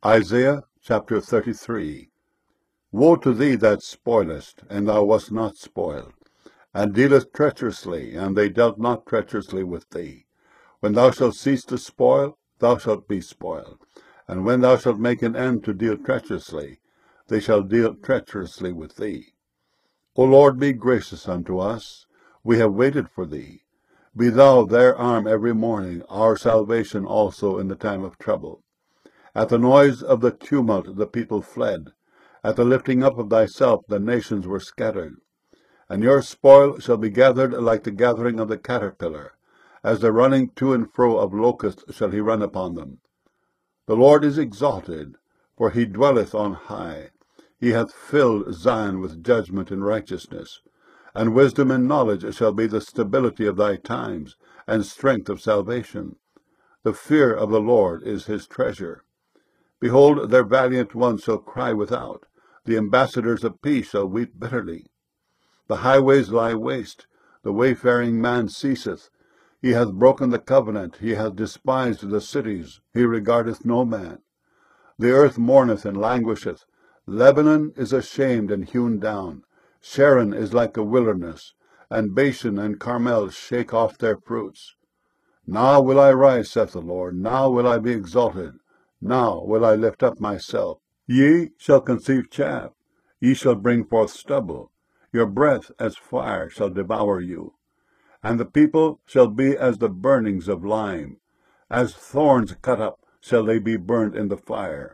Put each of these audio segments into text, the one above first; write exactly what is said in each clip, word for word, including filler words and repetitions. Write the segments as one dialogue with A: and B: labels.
A: Isaiah chapter thirty-three. Woe to thee that spoilest, and thou wast not spoiled, and dealest treacherously, and they dealt not treacherously with thee. When thou shalt cease to spoil, thou shalt be spoiled. And when thou shalt make an end to deal treacherously, they shall deal treacherously with thee. O Lord, be gracious unto us. We have waited for thee. Be thou their arm every morning, our salvation also in the time of trouble. At the noise of the tumult the people fled. At the lifting up of thyself the nations were scattered. And your spoil shall be gathered like the gathering of the caterpillar. As the running to and fro of locusts shall he run upon them. The Lord is exalted, for he dwelleth on high. He hath filled Zion with judgment and righteousness. And wisdom and knowledge shall be the stability of thy times, and strength of salvation. The fear of the Lord is his treasure. Behold, their valiant ones shall cry without. The ambassadors of peace shall weep bitterly. The highways lie waste. The wayfaring man ceaseth. He hath broken the covenant. He hath despised the cities. He regardeth no man. The earth mourneth and languisheth. Lebanon is ashamed and hewn down. Sharon is like a wilderness, and Bashan and Carmel shake off their fruits. Now will I rise, saith the Lord. Now will I be exalted. Now will I lift up myself. Ye shall conceive chaff. Ye shall bring forth stubble. Your breath as fire shall devour you. And the people shall be as the burnings of lime. As thorns cut up shall they be burned in the fire.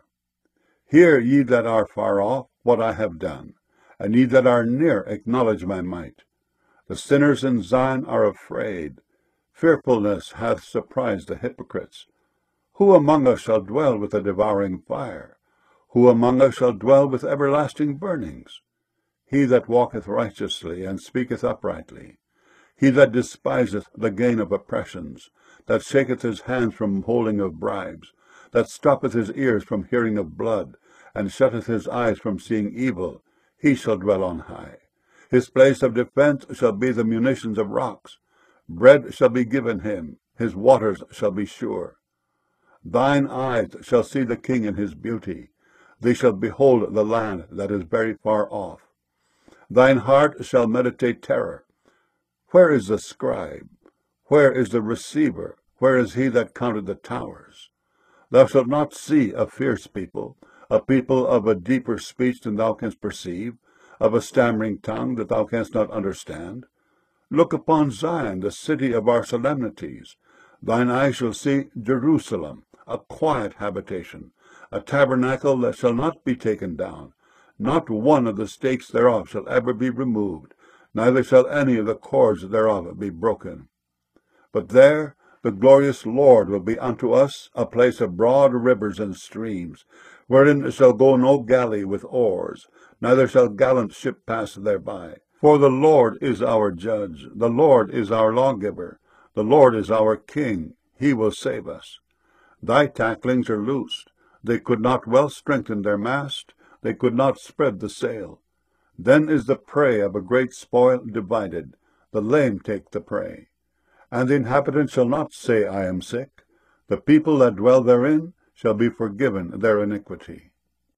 A: Hear, ye that are far off, what I have done, and ye that are near acknowledge my might. The sinners in Zion are afraid. Fearfulness hath surprised the hypocrites. Who among us shall dwell with a devouring fire? Who among us shall dwell with everlasting burnings? He that walketh righteously and speaketh uprightly. He that despiseth the gain of oppressions, that shaketh his hands from holding of bribes, that stoppeth his ears from hearing of blood, and shutteth his eyes from seeing evil, he shall dwell on high. His place of defense shall be the munitions of rocks. Bread shall be given him, his waters shall be sure. Thine eyes shall see the king in his beauty. They shall behold the land that is very far off. Thine heart shall meditate terror. Where is the scribe? Where is the receiver? Where is he that counted the towers? Thou shalt not see a fierce people, a people of a deeper speech than thou canst perceive, of a stammering tongue that thou canst not understand. Look upon Zion, the city of our solemnities. Thine eye shall see Jerusalem, a quiet habitation, a tabernacle that shall not be taken down. Not one of the stakes thereof shall ever be removed, neither shall any of the cords thereof be broken. But there the glorious Lord will be unto us a place of broad rivers and streams, wherein shall go no galley with oars, neither shall gallant ship pass thereby. For the Lord is our judge, the Lord is our lawgiver, the Lord is our king, he will save us. Thy tacklings are loosed. They could not well strengthen their mast, they could not spread the sail. Then is the prey of a great spoil divided, the lame take the prey. And the inhabitants shall not say, I am sick. The people that dwell therein shall be forgiven their iniquity.